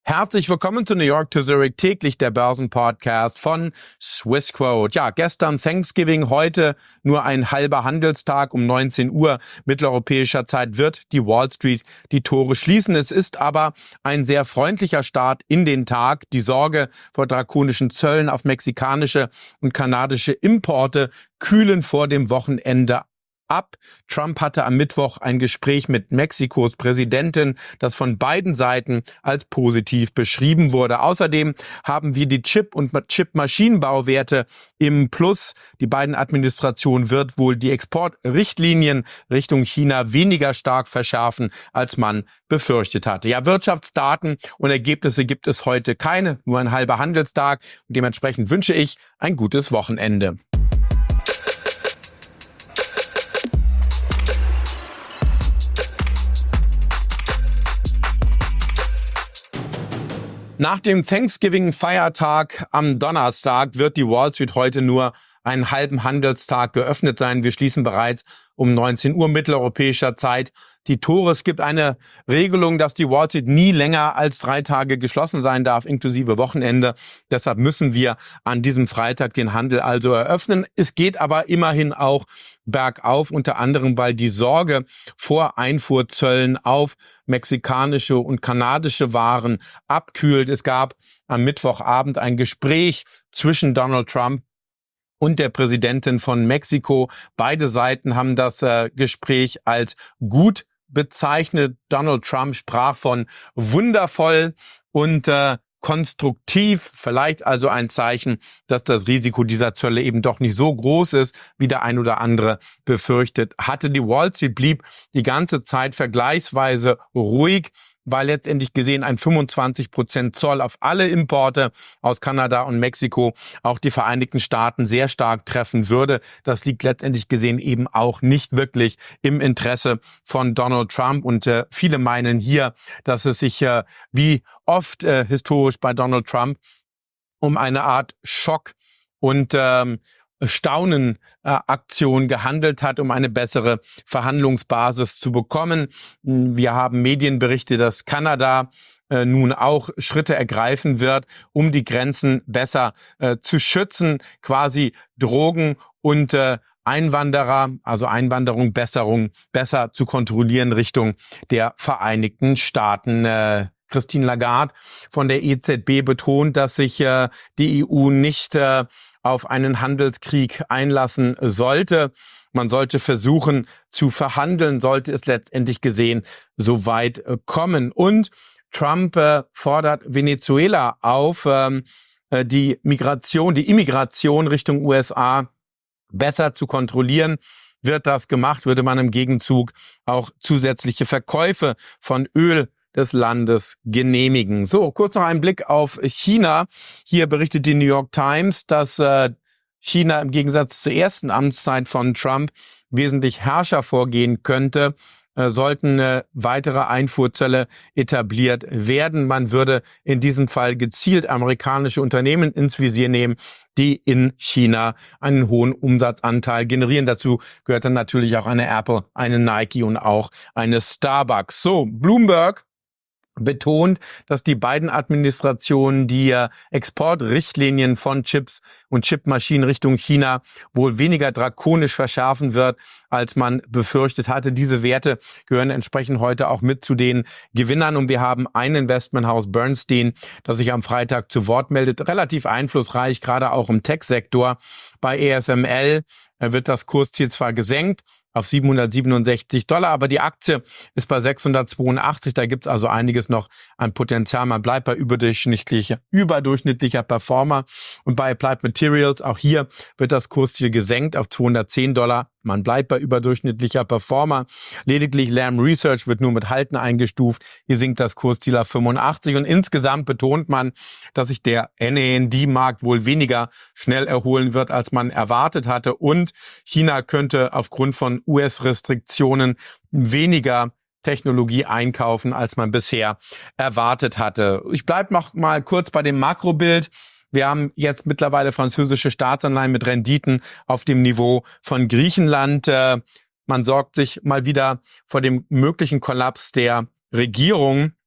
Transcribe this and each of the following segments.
Herzlich willkommen zu New York to Zurich, täglich der Börsenpodcast von Swissquote. Ja, gestern Thanksgiving, heute nur ein halber Handelstag. Um 19 Uhr mitteleuropäischer Zeit wird die Wall Street die Tore schließen. Es ist aber ein sehr freundlicher Start in den Tag. Die Sorge vor drakonischen Zöllen auf mexikanische und kanadische Importe kühlen vor dem Wochenende ab. Trump hatte am Mittwoch ein Gespräch mit Mexikos Präsidentin, das von beiden Seiten als positiv beschrieben wurde. Außerdem haben wir die Chip- und Chip-Maschinenbauwerte im Plus. Die beiden Administrationen wird wohl die Exportrichtlinien Richtung China weniger stark verschärfen, als man befürchtet hatte. Ja, Wirtschaftsdaten und Ergebnisse gibt es heute keine, nur ein halber Handelstag. Und dementsprechend wünsche ich ein gutes Wochenende. Nach dem Thanksgiving-Feiertag am Donnerstag wird die Wall Street heute nur einen halben Handelstag geöffnet sein. Wir schließen bereits um 19 Uhr mitteleuropäischer Zeit die Tore. Es gibt eine Regelung, dass die Wall Street nie länger als 3 Tage geschlossen sein darf, inklusive Wochenende. Deshalb müssen wir an diesem Freitag den Handel also eröffnen. Es geht aber immerhin auch bergauf, unter anderem, weil die Sorge vor Einfuhrzöllen auf mexikanische und kanadische Waren abkühlt. Es gab am Mittwochabend ein Gespräch zwischen Donald Trump und der Präsidentin von Mexiko. Beide Seiten haben das Gespräch als gut bezeichnet. Donald Trump sprach von wundervoll und konstruktiv, vielleicht also ein Zeichen, dass das Risiko dieser Zölle eben doch nicht so groß ist, wie der ein oder andere befürchtet hatte. Die Wall Street blieb die ganze Zeit vergleichsweise ruhig, weil letztendlich gesehen ein 25% Zoll auf alle Importe aus Kanada und Mexiko auch die Vereinigten Staaten sehr stark treffen würde. Das liegt letztendlich gesehen eben auch nicht wirklich im Interesse von Donald Trump. Und viele meinen hier, dass es sich wie oft historisch bei Donald Trump um eine Art Schock und Staunen-Aktion gehandelt hat, um eine bessere Verhandlungsbasis zu bekommen. Wir haben Medienberichte, dass Kanada nun auch Schritte ergreifen wird, um die Grenzen besser zu schützen, quasi Drogen und Einwanderer, also Einwanderung, besser zu kontrollieren Richtung der Vereinigten Staaten. Christine Lagarde von der EZB betont, dass sich die EU nicht auf einen Handelskrieg einlassen sollte. Man sollte versuchen zu verhandeln, sollte es letztendlich gesehen so weit kommen. Und Trump fordert Venezuela auf, die Immigration Richtung USA besser zu kontrollieren. Wird das gemacht, würde man im Gegenzug auch zusätzliche Verkäufe von Öl des Landes genehmigen. So, kurz noch ein Blick auf China. Hier berichtet die New York Times, dass China im Gegensatz zur ersten Amtszeit von Trump wesentlich harscher vorgehen könnte, sollten weitere Einfuhrzölle etabliert werden. Man würde in diesem Fall gezielt amerikanische Unternehmen ins Visier nehmen, die in China einen hohen Umsatzanteil generieren. Dazu gehört dann natürlich auch eine Apple, eine Nike und auch eine Starbucks. So, Bloomberg betont, dass die beiden Administrationen die Exportrichtlinien von Chips und Chipmaschinen Richtung China wohl weniger drakonisch verschärfen wird, als man befürchtet hatte. Diese Werte gehören entsprechend heute auch mit zu den Gewinnern. Und wir haben ein Investmenthaus, Bernstein, das sich am Freitag zu Wort meldet. Relativ einflussreich, gerade auch im Tech-Sektor. Bei ASML wird das Kursziel zwar gesenkt auf $767, aber die Aktie ist bei 682. Da gibt's also einiges noch an Potenzial. Man bleibt bei überdurchschnittlicher Performer. Und bei Applied Materials, auch hier wird das Kursziel gesenkt auf $210. Man bleibt bei überdurchschnittlicher Performer. Lediglich Lam Research wird nur mit Halten eingestuft. Hier sinkt das Kursziel auf 85. Und insgesamt betont man, dass sich der NAND-Markt wohl weniger schnell erholen wird, als man erwartet hatte. Und China könnte aufgrund von US-Restriktionen weniger Technologie einkaufen, als man bisher erwartet hatte. Ich bleibe noch mal kurz bei dem Makrobild. Wir haben jetzt mittlerweile französische Staatsanleihen mit Renditen auf dem Niveau von Griechenland. Man sorgt sich mal wieder vor dem möglichen Kollaps der Regierung.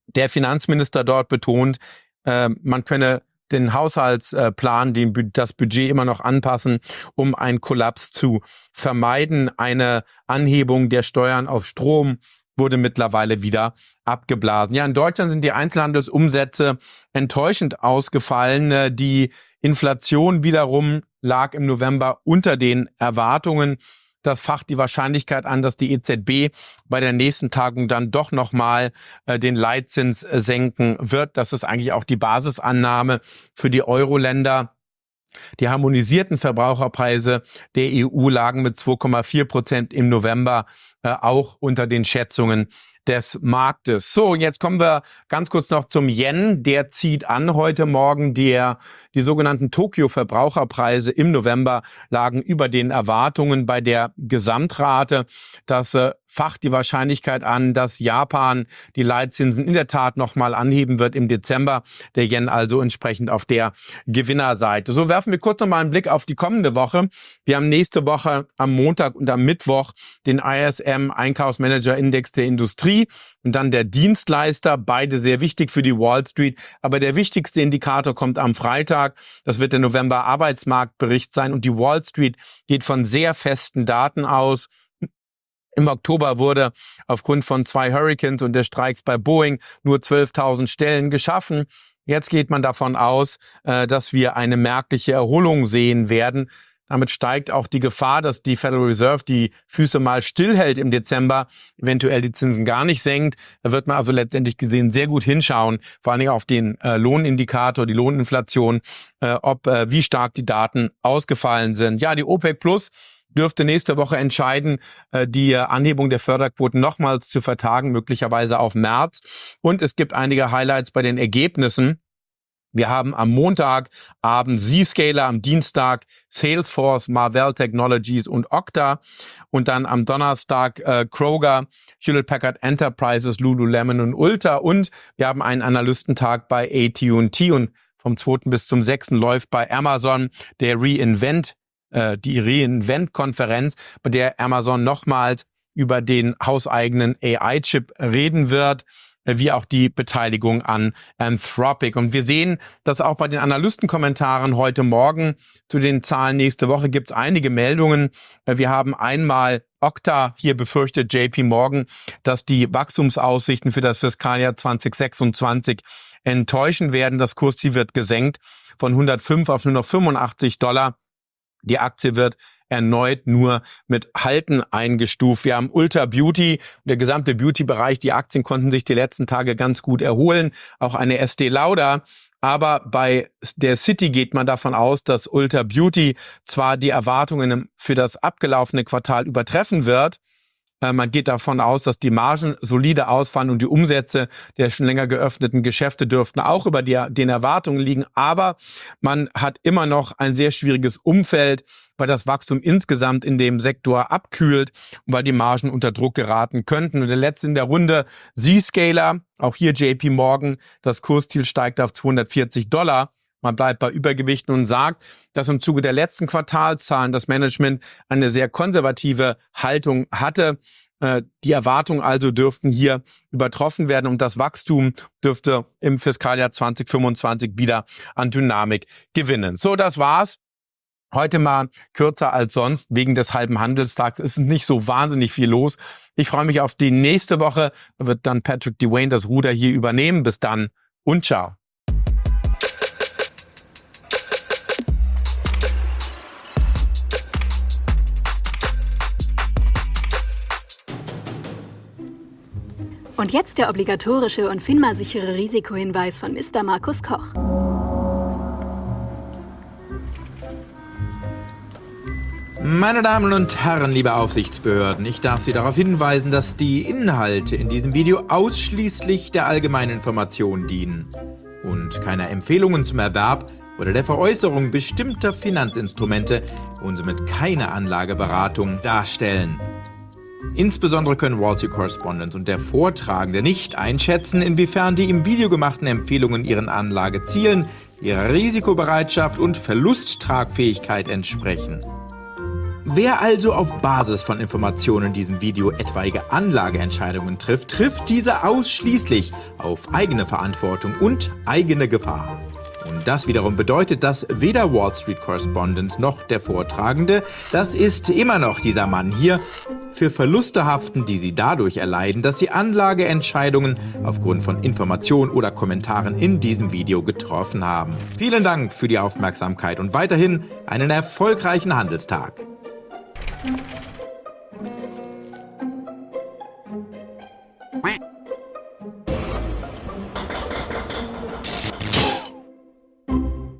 Der Finanzminister dort betont, man könne den Haushaltsplan, das Budget immer noch anpassen, um einen Kollaps zu vermeiden. Eine Anhebung der Steuern auf Strom wurde mittlerweile wieder abgeblasen. Ja, in Deutschland sind die Einzelhandelsumsätze enttäuschend ausgefallen. Die Inflation wiederum lag im November unter den Erwartungen. Das facht die Wahrscheinlichkeit an, dass die EZB bei der nächsten Tagung dann doch nochmal den Leitzins senken wird. Das ist eigentlich auch die Basisannahme für die Euro-Länder. Die harmonisierten Verbraucherpreise der EU lagen mit 2,4% im November auch unter den Schätzungen des Marktes. So, jetzt kommen wir ganz kurz noch zum Yen. Der zieht an heute Morgen. Die sogenannten Tokio-Verbraucherpreise im November lagen über den Erwartungen bei der Gesamtrate. Das facht die Wahrscheinlichkeit an, dass Japan die Leitzinsen in der Tat nochmal anheben wird im Dezember. Der Yen also entsprechend auf der Gewinnerseite. So, werfen wir kurz nochmal einen Blick auf die kommende Woche. Wir haben nächste Woche am Montag und am Mittwoch den ISM Einkaufsmanager-Index der Industrie und dann der Dienstleister, beide sehr wichtig für die Wall Street. Aber der wichtigste Indikator kommt am Freitag. Das wird der November-Arbeitsmarktbericht sein und die Wall Street geht von sehr festen Daten aus. Im Oktober wurde aufgrund von 2 Hurricanes und der Streiks bei Boeing nur 12.000 Stellen geschaffen. Jetzt geht man davon aus, dass wir eine merkliche Erholung sehen werden. Damit steigt auch die Gefahr, dass die Federal Reserve die Füße mal stillhält im Dezember, eventuell die Zinsen gar nicht senkt. Da wird man also letztendlich gesehen sehr gut hinschauen, vor allen Dingen auf den Lohnindikator, die Lohninflation, wie stark die Daten ausgefallen sind. Ja, die OPEC Plus dürfte nächste Woche entscheiden, die Anhebung der Förderquoten nochmals zu vertagen, möglicherweise auf März. Und es gibt einige Highlights bei den Ergebnissen. Wir haben am Montagabend Zscaler, am Dienstag Salesforce, Marvell Technologies und Okta und dann am Donnerstag Kroger, Hewlett-Packard Enterprises, Lululemon und Ulta und wir haben einen Analystentag bei AT&T und vom 2. bis zum 6. läuft bei Amazon die Reinvent-Konferenz, bei der Amazon nochmals über den hauseigenen AI-Chip reden wird, wie auch die Beteiligung an Anthropic. Und wir sehen, dass auch bei den Analystenkommentaren heute Morgen zu den Zahlen nächste Woche gibt es einige Meldungen. Wir haben einmal Okta, hier befürchtet JP Morgan, dass die Wachstumsaussichten für das Fiskaljahr 2026 enttäuschen werden. Das Kursziel wird gesenkt von 105 auf nur noch $85. Die Aktie wird erneut nur mit Halten eingestuft. Wir haben Ulta Beauty, der gesamte Beauty-Bereich. Die Aktien konnten sich die letzten Tage ganz gut erholen. Auch eine Estée Lauder. Aber bei der City geht man davon aus, dass Ulta Beauty zwar die Erwartungen für das abgelaufene Quartal übertreffen wird. Man geht davon aus, dass die Margen solide ausfallen und die Umsätze der schon länger geöffneten Geschäfte dürften auch über den Erwartungen liegen. Aber man hat immer noch ein sehr schwieriges Umfeld, weil das Wachstum insgesamt in dem Sektor abkühlt und weil die Margen unter Druck geraten könnten. Und der letzte in der Runde, Zscaler, auch hier JP Morgan, das Kursziel steigt auf $240. Man bleibt bei Übergewichten und sagt, dass im Zuge der letzten Quartalszahlen das Management eine sehr konservative Haltung hatte. Die Erwartungen also dürften hier übertroffen werden und das Wachstum dürfte im Fiskaljahr 2025 wieder an Dynamik gewinnen. So, das war's. Heute mal kürzer als sonst. Wegen des halben Handelstags ist nicht so wahnsinnig viel los. Ich freue mich auf die nächste Woche. Da wird dann Patrick Dewayne das Ruder hier übernehmen. Bis dann und ciao. Und jetzt der obligatorische und FINMA-sichere Risikohinweis von Mr. Markus Koch. Meine Damen und Herren, liebe Aufsichtsbehörden, ich darf Sie darauf hinweisen, dass die Inhalte in diesem Video ausschließlich der allgemeinen Information dienen und keine Empfehlungen zum Erwerb oder der Veräußerung bestimmter Finanzinstrumente und somit keine Anlageberatung darstellen. Insbesondere können Wall Street Correspondent und der Vortragende nicht einschätzen, inwiefern die im Video gemachten Empfehlungen ihren Anlagezielen, ihrer Risikobereitschaft und Verlusttragfähigkeit entsprechen. Wer also auf Basis von Informationen in diesem Video etwaige Anlageentscheidungen trifft, trifft diese ausschließlich auf eigene Verantwortung und eigene Gefahr. Und das wiederum bedeutet, dass weder Wall Street Correspondent noch der Vortragende, das ist immer noch dieser Mann hier, für Verluste haften, die sie dadurch erleiden, dass sie Anlageentscheidungen aufgrund von Informationen oder Kommentaren in diesem Video getroffen haben. Vielen Dank für die Aufmerksamkeit und weiterhin einen erfolgreichen Handelstag.